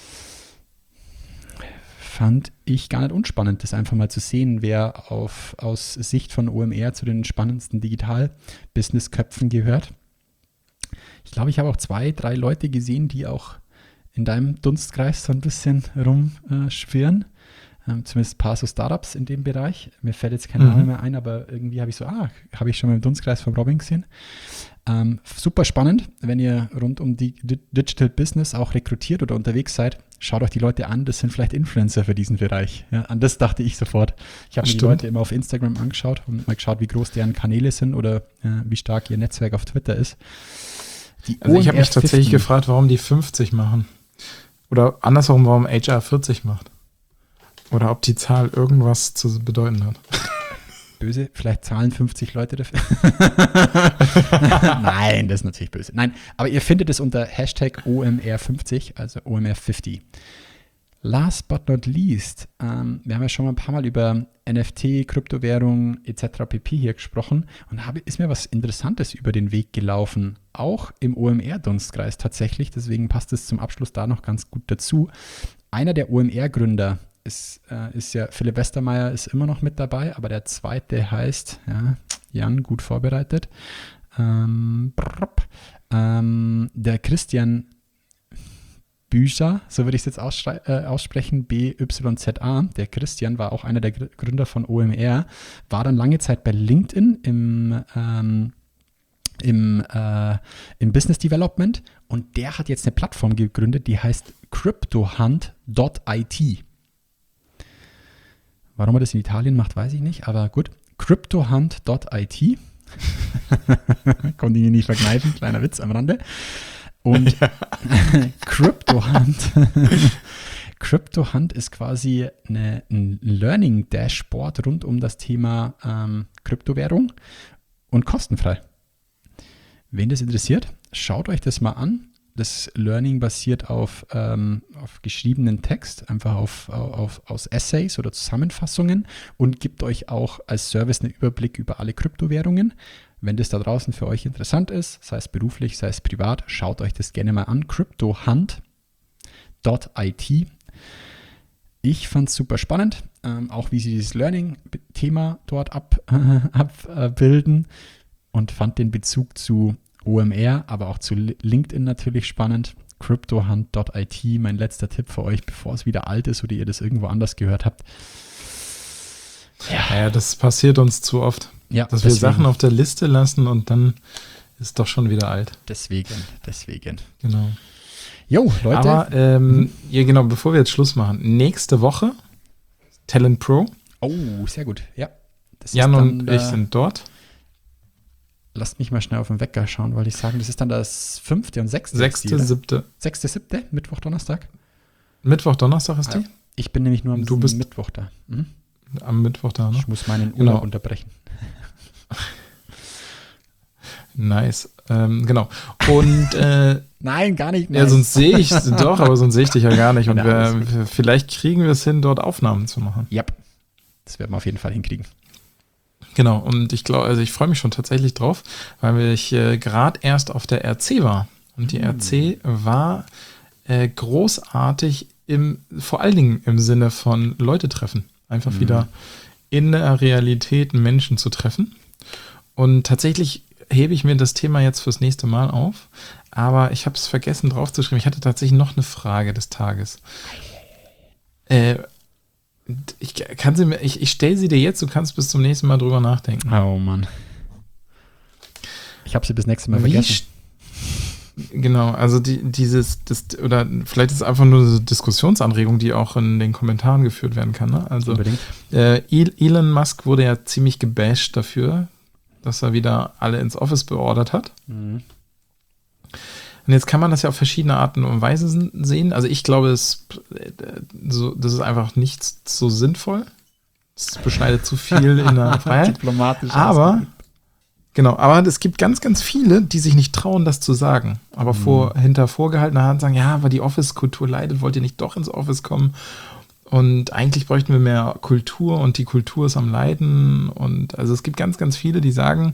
Fand ich gar nicht unspannend, das einfach mal zu sehen, wer auf, aus Sicht von O M R zu den spannendsten Digital-Business-Köpfen gehört. Ich glaube, ich habe auch zwei, drei Leute gesehen, die auch in deinem Dunstkreis so ein bisschen rumschwirren. Äh, ähm, zumindest ein paar so Startups in dem Bereich. Mir fällt jetzt kein mhm. Name mehr ein, aber irgendwie habe ich so, ah, habe ich schon mal im Dunstkreis von Robin gesehen. Ähm, super spannend, wenn ihr rund um die Digital Business auch rekrutiert oder unterwegs seid. Schaut euch die Leute an, das sind vielleicht Influencer für diesen Bereich. Ja, an das dachte ich sofort. Ich habe mir die Leute immer auf Instagram angeschaut und mal geschaut, wie groß deren Kanäle sind oder äh, wie stark ihr Netzwerk auf Twitter ist. Die also ich habe mich tatsächlich gefragt, warum die fünfzig machen. Oder andersherum, warum H R vierzig macht. Oder ob die Zahl irgendwas zu bedeuten hat. Böse, vielleicht zahlen fünfzig Leute dafür. Nein, das ist natürlich böse. Nein, aber ihr findet es unter Hashtag O M R fünfzig, also O M R fünfzig. Last but not least, ähm, wir haben ja schon mal ein paar Mal über N F T, Kryptowährungen et cetera pp. Hier gesprochen und habe, ist mir was Interessantes über den Weg gelaufen, auch im O M R-Dunstkreis tatsächlich, deswegen passt es zum Abschluss da noch ganz gut dazu. Einer der O M R-Gründer ist, äh, ist ja, Philipp Westermeier ist immer noch mit dabei, aber der zweite heißt, ja, Jan, gut vorbereitet, ähm, brrr, ähm, der Christian Bücher, so würde ich es jetzt ausschrei- äh, aussprechen, B Y Z A. Der Christian war auch einer der Gr- Gründer von O M R, war dann lange Zeit bei LinkedIn im, ähm, im, äh, im Business Development und der hat jetzt eine Plattform gegründet, die heißt cryptohunt Punkt I T. Warum er das in Italien macht, weiß ich nicht, aber gut. cryptohunt Punkt I T. Konnte ich ihn nicht verkneifen, kleiner Witz am Rande. Und ja. CryptoHunt CryptoHunt ist quasi eine, ein Learning-Dashboard rund um das Thema ähm, Kryptowährung und kostenfrei. Wen das interessiert, schaut euch das mal an. Das Learning basiert auf, ähm, auf geschriebenen Text, einfach auf, auf, aus Essays oder Zusammenfassungen und gibt euch auch als Service einen Überblick über alle Kryptowährungen. Wenn das da draußen für euch interessant ist, sei es beruflich, sei es privat, schaut euch das gerne mal an. cryptohunt Punkt I T. Ich fand es super spannend, ähm, auch wie sie dieses Learning-Thema dort ab, äh, abbilden und fand den Bezug zu O M R, aber auch zu LinkedIn natürlich spannend. cryptohunt Punkt I T, mein letzter Tipp für euch, bevor es wieder alt ist oder ihr das irgendwo anders gehört habt. Ja, ja das passiert uns zu oft. Ja, dass deswegen. wir Sachen auf der Liste lassen und dann ist doch schon wieder alt. Deswegen, deswegen. Genau. Jo, Leute. Aber, ähm, ja genau, bevor wir jetzt Schluss machen, nächste Woche Talent Pro. Oh, sehr gut, ja. Das Jan dann, und ich äh, sind dort. Lasst mich mal schnell auf den Wecker schauen, weil ich sagen, das ist dann das fünfte und sechste. Sechste, siebte. Sechste, siebte, Mittwoch, Donnerstag. Mittwoch, Donnerstag ist die? Ich bin nämlich nur am du bist Mittwoch da. Mhm. Am Mittwoch da, ne? Ich muss meinen Urlaub genau. unterbrechen. Nice. Ähm, genau. Und äh, nein, gar nicht. Ja, sonst sehe ich doch, aber sonst sehe ich dich ja gar nicht. Und Ja, wir, vielleicht kriegen wir es hin, dort Aufnahmen zu machen. Ja, das werden wir auf jeden Fall hinkriegen. Genau. Und ich glaube, also ich freue mich schon tatsächlich drauf, weil ich äh, gerade erst auf der R C war. Und die mhm. R C war äh, großartig im, vor allen Dingen im Sinne von Leute treffen. Einfach mhm. wieder in der Realität Menschen zu treffen. Und tatsächlich hebe ich mir das Thema jetzt fürs nächste Mal auf, aber ich habe es vergessen draufzuschreiben. Ich hatte tatsächlich noch eine Frage des Tages. Äh, ich kann sie mir, ich, ich stelle sie dir jetzt, du kannst bis zum nächsten Mal drüber nachdenken. Oh Mann. Ich habe sie bis nächstes Mal vergessen. Genau, also die, dieses, das, oder vielleicht ist es einfach nur eine Diskussionsanregung, die auch in den Kommentaren geführt werden kann. Ne? Also äh, Elon Musk wurde ja ziemlich gebasht dafür, dass er wieder alle ins Office beordert hat. Mhm. Und jetzt kann man das ja auf verschiedene Arten und Weisen sehen. Also ich glaube, es, so, das ist einfach nicht so sinnvoll. Es beschneidet zu viel in der Freiheit. Diplomatisch aber ausgedrückt. Genau, aber es gibt ganz, ganz viele, die sich nicht trauen, das zu sagen. Aber mhm. vor, hinter vorgehaltener Hand sagen, ja, aber die Office-Kultur leidet, wollt ihr nicht doch ins Office kommen? Und eigentlich bräuchten wir mehr Kultur und die Kultur ist am Leiden. Und also es gibt ganz, ganz viele, die sagen,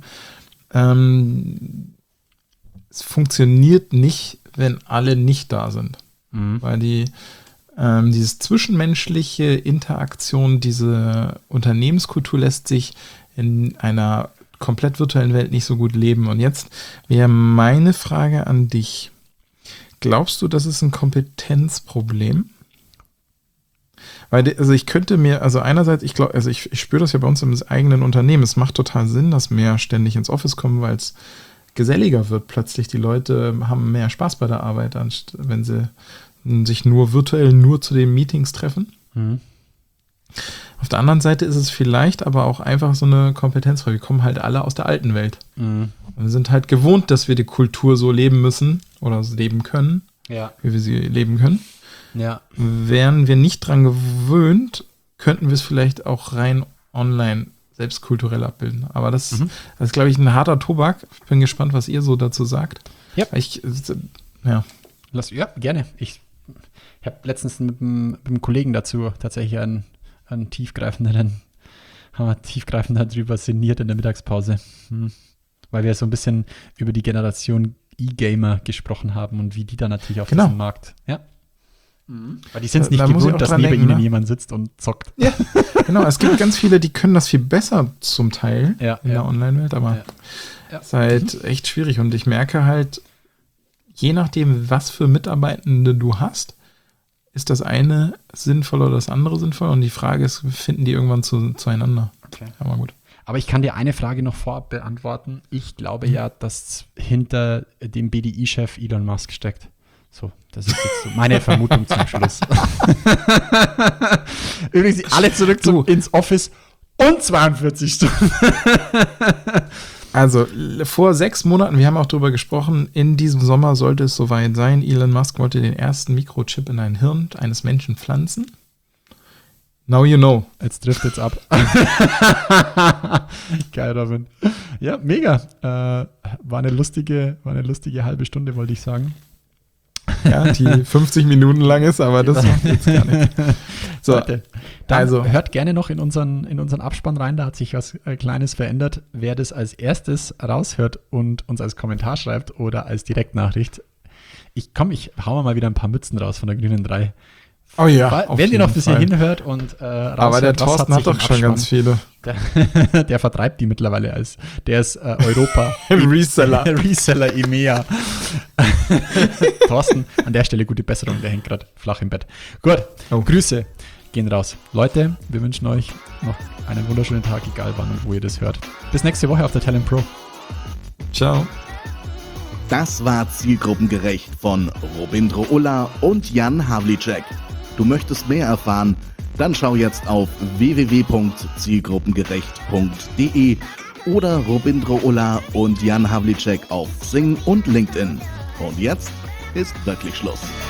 ähm, es funktioniert nicht, wenn alle nicht da sind. Mhm. Weil die ähm, dieses zwischenmenschliche Interaktion, diese Unternehmenskultur lässt sich in einer komplett virtuellen Welt nicht so gut leben. Und jetzt wäre meine Frage an dich. Glaubst du, das ist ein Kompetenzproblem? Weil, also ich könnte mir, also einerseits, ich glaube, also ich, ich spüre das ja bei uns im eigenen Unternehmen. Es macht total Sinn, dass mehr ständig ins Office kommen, weil es geselliger wird plötzlich. Die Leute haben mehr Spaß bei der Arbeit, anstatt wenn sie sich nur virtuell nur zu den Meetings treffen. Mhm. Auf der anderen Seite ist es vielleicht aber auch einfach so eine Kompetenzfrage. Wir kommen halt alle aus der alten Welt. Mhm. Wir sind halt gewohnt, dass wir die Kultur so leben müssen oder so leben können, ja. wie wir sie leben können. Ja. Wären wir nicht dran gewöhnt, könnten wir es vielleicht auch rein online selbst kulturell abbilden. Aber das, mhm. das ist, glaube ich, ein harter Tobak. Ich bin gespannt, was ihr so dazu sagt. Ja. Ich, ja. Lass, ja, gerne. Ich, ich habe letztens mit einem, mit einem Kollegen dazu tatsächlich einen, einen tiefgreifenden, haben wir tiefgreifender drüber sinniert in der Mittagspause. Hm. Weil wir so ein bisschen über die Generation E-Gamer gesprochen haben und wie die da natürlich auf genau. diesem Markt, ja. Mhm. Weil die sind es nicht da gewohnt, dass neben denken, ihnen ne? jemand sitzt und zockt. Ja, genau. Es gibt ganz viele, die können das viel besser zum Teil ja, in ja. der Online-Welt, aber ja. Ja. es ist halt echt schwierig. Und ich merke halt, je nachdem, was für Mitarbeitende du hast, ist das eine sinnvoll oder das andere sinnvoll. Und die Frage ist, finden die irgendwann zu, zueinander? Okay. Aber gut. Aber ich kann dir eine Frage noch vorab beantworten. Ich glaube mhm. ja, dass hinter dem B D I-Chef Elon Musk steckt. So, das ist jetzt so meine Vermutung zum Schluss. Übrigens, alle zurück zu, ins Office und zweiundvierzig Stunden. Also, vor sechs Monaten, wir haben auch darüber gesprochen, in diesem Sommer sollte es soweit sein. Elon Musk wollte den ersten Mikrochip in ein Hirn eines Menschen pflanzen. Now you know. Jetzt trifft jetzt ab. Geil, Robin. Ja, mega. Äh, war eine lustige, war eine lustige halbe Stunde, wollte ich sagen. Ja, die fünfzig Minuten lang ist, aber das macht jetzt gar nichts. So, Leute, also hört gerne noch in unseren, in unseren Abspann rein, da hat sich was äh, Kleines verändert. Wer das als erstes raushört und uns als Kommentar schreibt oder als Direktnachricht, ich komm, ich hau mal wieder ein paar Mützen raus von der Grünen drei. Oh ja, wenn ihr noch bis hierhin hört und äh, raushört, aber der Thorsten hat, hat doch schon ganz viele. Der, der vertreibt die mittlerweile als, der ist äh, Europa. Reseller. Reseller E M E A. Thorsten, an der Stelle gute Besserung, der hängt gerade flach im Bett. Gut, oh. Grüße gehen raus. Leute, wir wünschen euch noch einen wunderschönen Tag, egal wann und wo ihr das hört. Bis nächste Woche auf der Talent Pro. Ciao. Das war Zielgruppengerecht von Robindro Ulla und Jan Havlicek. Du möchtest mehr erfahren? Dann schau jetzt auf w w w punkt zielgruppengerecht punkt d e oder Robindro Ulla und Jan Havlicek auf Xing und LinkedIn. Und jetzt ist wirklich Schluss.